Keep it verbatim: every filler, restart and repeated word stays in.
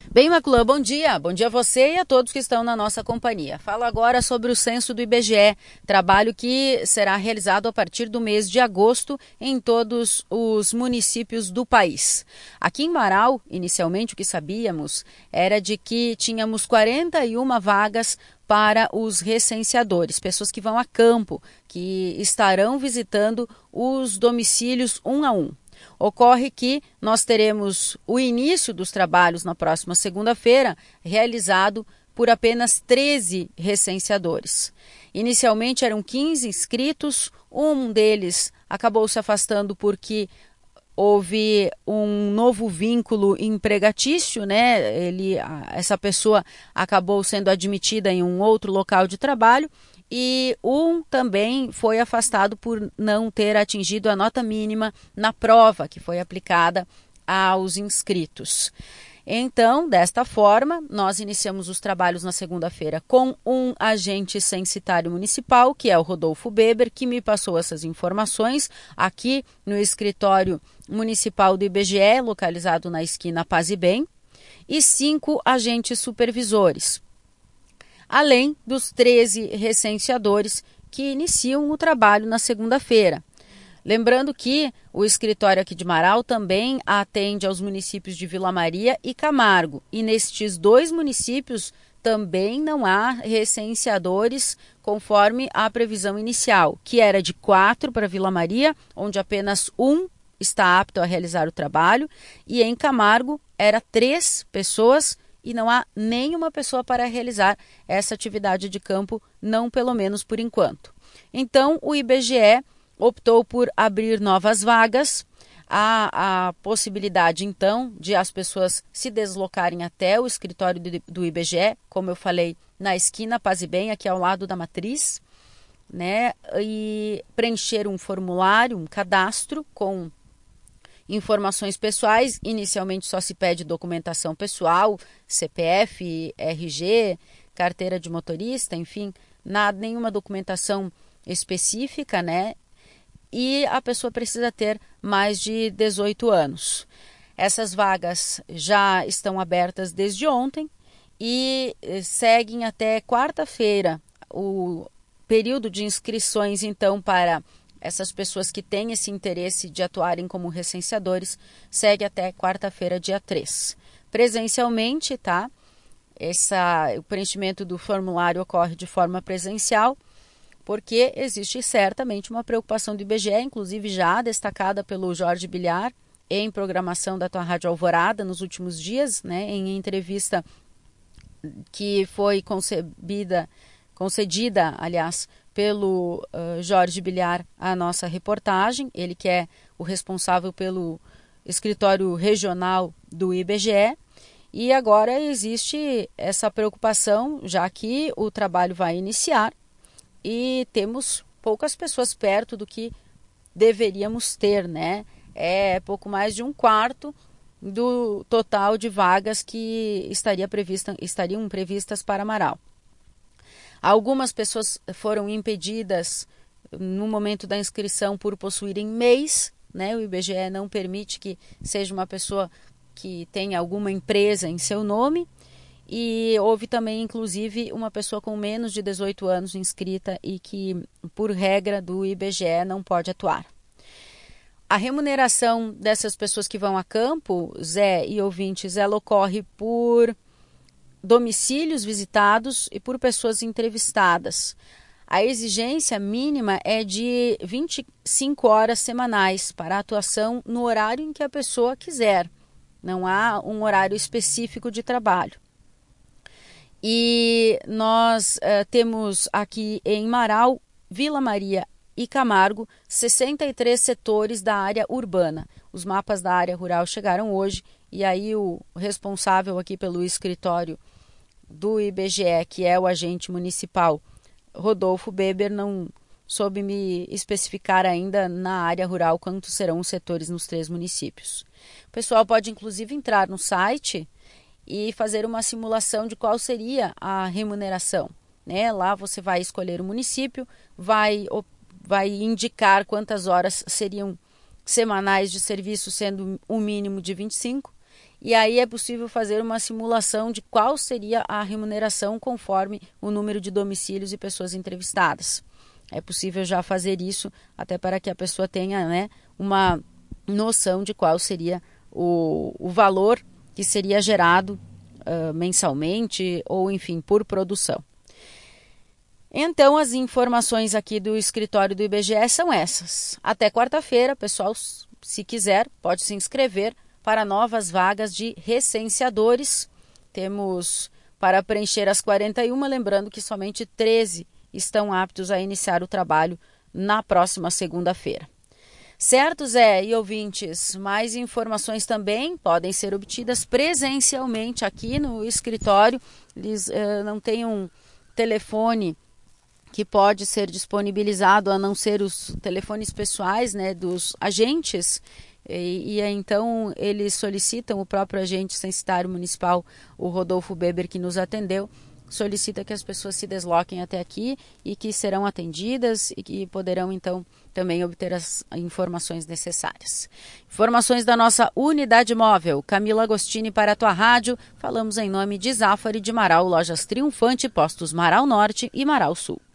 Bem, Maculã, bom dia. Bom dia a você e a todos que estão na nossa companhia. Falo agora sobre o censo do I B G E, trabalho que será realizado a partir do mês de agosto em todos os municípios do país. Aqui em Marau, inicialmente, o que sabíamos era de que tínhamos quarenta e uma vagas para os recenseadores, pessoas que vão a campo, que estarão visitando os domicílios um a um. Ocorre que nós teremos o início dos trabalhos na próxima segunda-feira, realizado por apenas treze recenseadores. Inicialmente eram quinze inscritos, um deles acabou se afastando porque houve um novo vínculo empregatício, né? Ele, essa pessoa acabou sendo admitida em um outro local de trabalho. E um também foi afastado por não ter atingido a nota mínima na prova que foi aplicada aos inscritos. Então, desta forma, nós iniciamos os trabalhos na segunda-feira com um agente censitário municipal, que é o Rodolfo Beber, que me passou essas informações aqui no escritório municipal do I B G E, localizado na esquina Paz e Bem, e cinco agentes supervisores, além dos treze recenseadores que iniciam o trabalho na segunda-feira. Lembrando que o escritório aqui de Marau também atende aos municípios de Vila Maria e Camargo. E nestes dois municípios também não há recenseadores conforme a previsão inicial, que era de quatro para Vila Maria, onde apenas um está apto a realizar o trabalho, e em Camargo era três pessoas e não há nenhuma pessoa para realizar essa atividade de campo, não pelo menos por enquanto. Então, o I B G E optou por abrir novas vagas. Há a possibilidade, então, de as pessoas se deslocarem até o escritório do, do I B G E, como eu falei, na esquina Paz e Bem, aqui ao lado da matriz, né, e preencher um formulário, um cadastro com informações pessoais. Inicialmente só se pede documentação pessoal, C P F, R G, carteira de motorista, enfim, nada, nenhuma documentação específica, né? E a pessoa precisa ter mais de dezoito anos. Essas vagas já estão abertas desde ontem e seguem até quarta-feira. O período de inscrições, então, para essas pessoas que têm esse interesse de atuarem como recenseadores, segue até quarta-feira, dia três. Presencialmente, tá? Essa, o preenchimento do formulário ocorre de forma presencial, porque existe certamente uma preocupação do I B G E, inclusive já destacada pelo Jorge Bilhar em programação da tua Rádio Alvorada nos últimos dias, né, em entrevista que foi concebida, concedida, aliás, pelo uh, Jorge Bilhar a nossa reportagem, ele que é o responsável pelo escritório regional do I B G E, e agora existe essa preocupação, já que o trabalho vai iniciar e temos poucas pessoas perto do que deveríamos ter, né? É pouco mais de um quarto do total de vagas que estaria prevista, estariam previstas para Marau. Algumas pessoas foram impedidas no momento da inscrição por possuírem M E I S, né? O I B G E não permite que seja uma pessoa que tenha alguma empresa em seu nome. E houve também, inclusive, uma pessoa com menos de dezoito anos inscrita e que, por regra do I B G E, não pode atuar. A remuneração dessas pessoas que vão a campo, Zé e ouvintes, ela ocorre por domicílios visitados e por pessoas entrevistadas. A exigência mínima é de vinte e cinco horas semanais para atuação no horário em que a pessoa quiser. Não há um horário específico de trabalho. E nós uh, temos aqui em Marau, Vila Maria e Camargo, sessenta e três setores da área urbana. Os mapas da área rural chegaram hoje e aí o responsável aqui pelo escritório do I B G E, que é o agente municipal, Rodolfo Beber, não soube me especificar ainda na área rural quantos serão os setores nos três municípios. O pessoal pode inclusive entrar no site e fazer uma simulação de qual seria a remuneração, né? Lá você vai escolher o município, vai, vai indicar quantas horas seriam semanais de serviço, sendo um mínimo de vinte e cinco, e aí é possível fazer uma simulação de qual seria a remuneração conforme o número de domicílios e pessoas entrevistadas. É possível já fazer isso até para que a pessoa tenha, né, uma noção de qual seria o, o valor que seria gerado uh, mensalmente ou, enfim, por produção. Então, as informações aqui do escritório do I B G E são essas. Até quarta-feira, pessoal, se quiser, pode se inscrever para novas vagas de recenseadores. Temos para preencher as quarenta e uma, lembrando que somente treze estão aptos a iniciar o trabalho na próxima segunda-feira. Certo, Zé e ouvintes? Mais informações também podem ser obtidas presencialmente aqui no escritório. Eles uh, não têm um telefone que pode ser disponibilizado, a não ser os telefones pessoais, né, dos agentes, e, e então eles solicitam, o próprio agente censitário municipal, o Rodolfo Beber, que nos atendeu, solicita que as pessoas se desloquem até aqui e que serão atendidas e que poderão então também obter as informações necessárias. Informações da nossa unidade móvel. Camila Agostini para a tua rádio. Falamos em nome de Zafari de Marau, Lojas Triunfante, Postos Marau Norte e Marau Sul.